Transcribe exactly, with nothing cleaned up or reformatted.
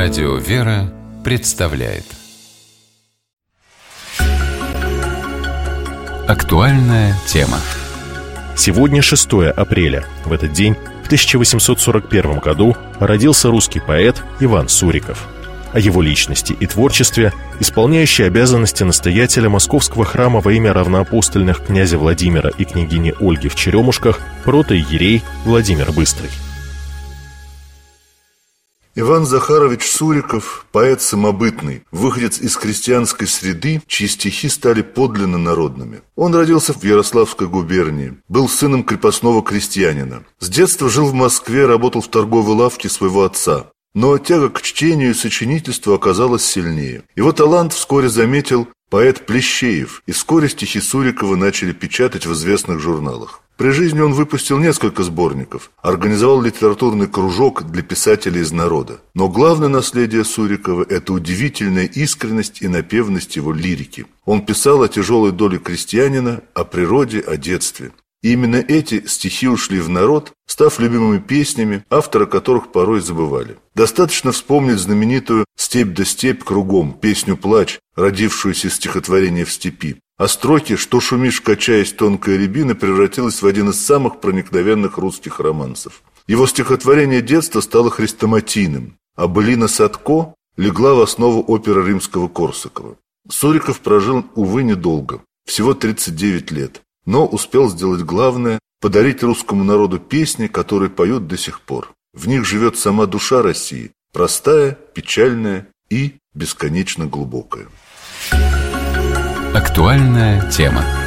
Радио «Вера» представляет актуальная тема. Сегодня шестое апреля. В этот день, в тысяча восемьсот сорок первом году, родился русский поэт Иван Суриков. О его личности и творчестве, исполняющий обязанности настоятеля Московского храма во имя равноапостольных князя Владимира и княгини Ольги в Черемушках, протоиерей Владимир Быстрый. Иван Захарович Суриков – поэт самобытный, выходец из крестьянской среды, чьи стихи стали подлинно народными. Он родился в Ярославской губернии, был сыном крепостного крестьянина. С детства жил в Москве, работал в торговой лавке своего отца. Но тяга к чтению и сочинительству оказалась сильнее. Его талант вскоре заметил поэт Плещеев, и вскоре стихи Сурикова начали печатать в известных журналах. При жизни он выпустил несколько сборников, организовал литературный кружок для писателей из народа. Но главное наследие Сурикова – это удивительная искренность и напевность его лирики. Он писал о тяжелой доле крестьянина, о природе, о детстве. И именно эти стихи ушли в народ, став любимыми песнями, автора которых порой забывали. Достаточно вспомнить знаменитую «Степь да степь кругом», песню «Плач», родившуюся из стихотворения «В степи». А строки «Что шумишь, качаясь, тонкая рябина» превратилась в один из самых проникновенных русских романсов. Его стихотворение детства стало хрестоматийным, а «Былина Садко» легла в основу оперы Римского-Корсакова. Суриков прожил, увы, недолго, всего тридцать девять лет, но успел сделать главное – подарить русскому народу песни, которые поют до сих пор. В них живет сама душа России, простая, печальная и бесконечно глубокая. Актуальная тема.